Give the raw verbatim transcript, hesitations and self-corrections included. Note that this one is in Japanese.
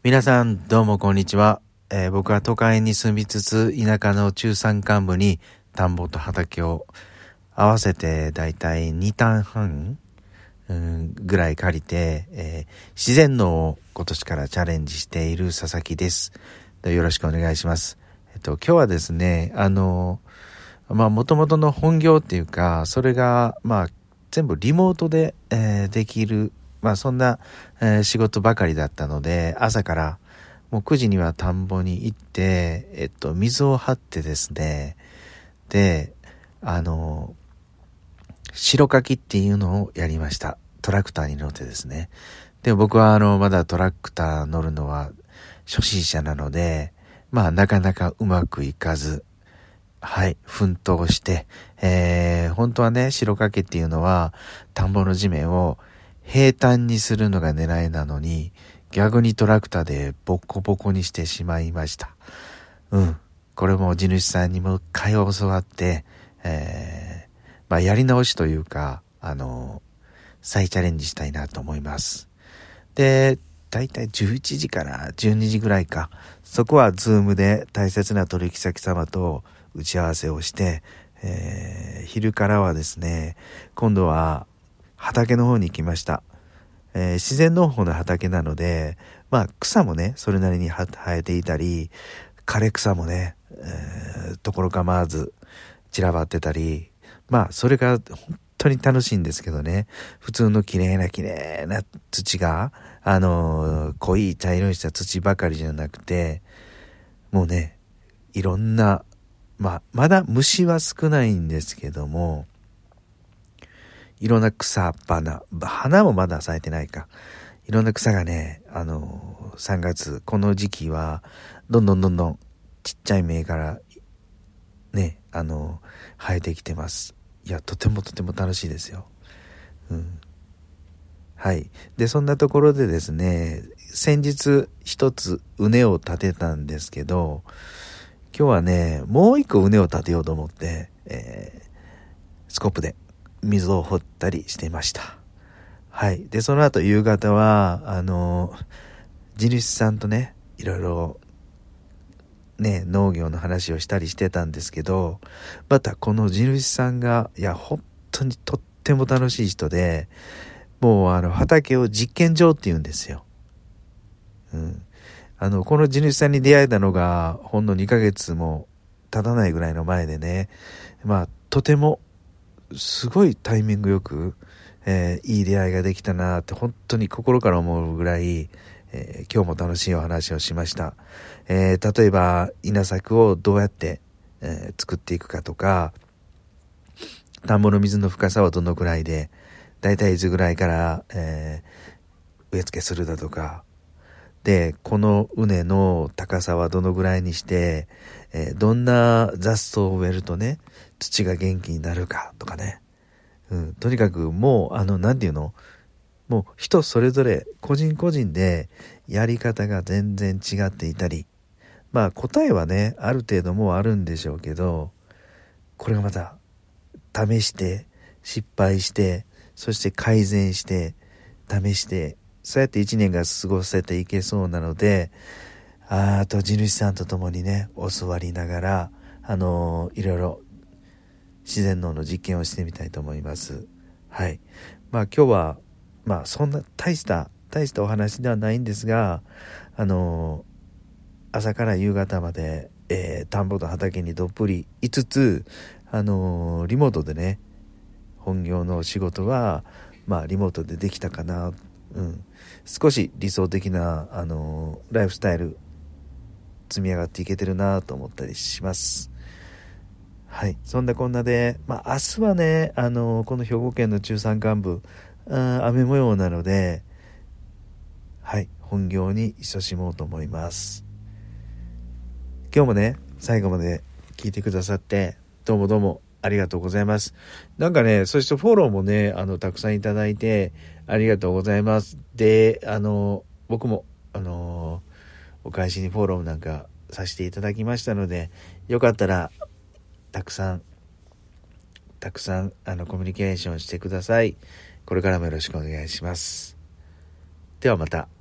皆さんどうもこんにちは、えー、僕は都会に住みつつ田舎の中山間部に田んぼと畑を合わせてだいたいに単半、うん、ぐらい借りて、えー、自然農を今年からチャレンジしている佐々木です。よろしくお願いします。えっと今日はですね、あのまあ元々の本業っていうか、それがまあ全部リモートで、えー、できるまあそんな、えー、仕事ばかりだったので、朝からもうくじには田んぼに行って、えっと水を張ってですね、で、あの白かきっていうのをやりました。トラクターに乗ってですね。でも僕はあのまだトラクター乗るのは初心者なので、まあなかなかうまくいかず、はい、奮闘して、えー、本当はね、白かきっていうのは田んぼの地面を平坦にするのが狙いなのに、逆にトラクターでボコボコにしてしまいました。うん。これも地主さんにもう一回教わって、えー、まあやり直しというか、あの、再チャレンジしたいなと思います。で、だいたいじゅういちじからじゅうにじぐらいか、そこはズームで大切な取引先様と打ち合わせをして、えー、昼からはですね、今度は畑の方に行きました。えー、自然農法の畑なので、まあ草もね、それなりに生えていたり、枯れ草もね、えー、ところ構わず散らばってたり、まあそれが本当に楽しいんですけどね、普通の綺麗な綺麗な土が、あのー、濃い茶色にした土ばかりじゃなくて、もうね、いろんな、まあまだ虫は少ないんですけども、いろんな草花、花もまだ咲いてないか。いろんな草がね、あの、さんがつ、この時期は、どんどんどんどんちっちゃい芽からね、あの、生えてきてます。いや、とてもとても楽しいですよ。うん。はい。で、そんなところでですね、先日一つ畝を立てたんですけど、今日はね、もう一個畝を立てようと思って、えー、スコップで水を掘ったりしていました。はい。で、その後夕方は、あの、地主さんとね、いろいろ、ね、農業の話をしたりしてたんですけど、またこの地主さんが、いや、本当にとっても楽しい人で、もうあの、畑を実験場って言うんですよ。うん。あの、この地主さんに出会えたのが、ほんのにかげつも経たないぐらいの前でね、まあ、とても、すごいタイミングよく、えー、いい出会いができたなって本当に心から思うぐらい、えー、今日も楽しいお話をしました。えー、例えば稲作をどうやって、えー、作っていくかとか、田んぼの水の深さはどのくらいで、だいたいいつぐらいから、えー、植え付けするだとか、でこの畝の高さはどのぐらいにして、えー、どんな雑草を植えるとね、土が元気になるかとかね、うん、とにかくもうあのなんていうの、もう人それぞれ個人個人でやり方が全然違っていたり、まあ答えはねある程度もうあるんでしょうけど、これがまた試して失敗して、そして改善して試して、そうやって一年が過ごせていけそうなので、あ, あと地主さんと共にね教わりながら、あのー、いろいろ自然農の実験をしてみたいと思います。はい。まあ今日はまあそんな大した大したお話ではないんですが、あのー、朝から夕方まで、えー、田んぼと畑にどっぷりいつつ、あのー、リモートでね、本業の仕事はまあリモートでできたかな。うん。少し理想的なあのー、ライフスタイル積み上がっていけてるなと思ったりします。はい。そんなこんなで、まあ明日はね、あのー、この兵庫県の中山間部、あ雨模様なので、はい、本業に勤しもうと思います。今日もね、最後まで聞いてくださってどうもどうもありがとうございます。なんかね、そしてフォローもね、あのたくさんいただいてありがとうございます。で、あの僕もあのお返しにフォローなんかさせていただきましたので、よかったらたくさんたくさんあのコミュニケーションしてください。これからもよろしくお願いします。ではまた。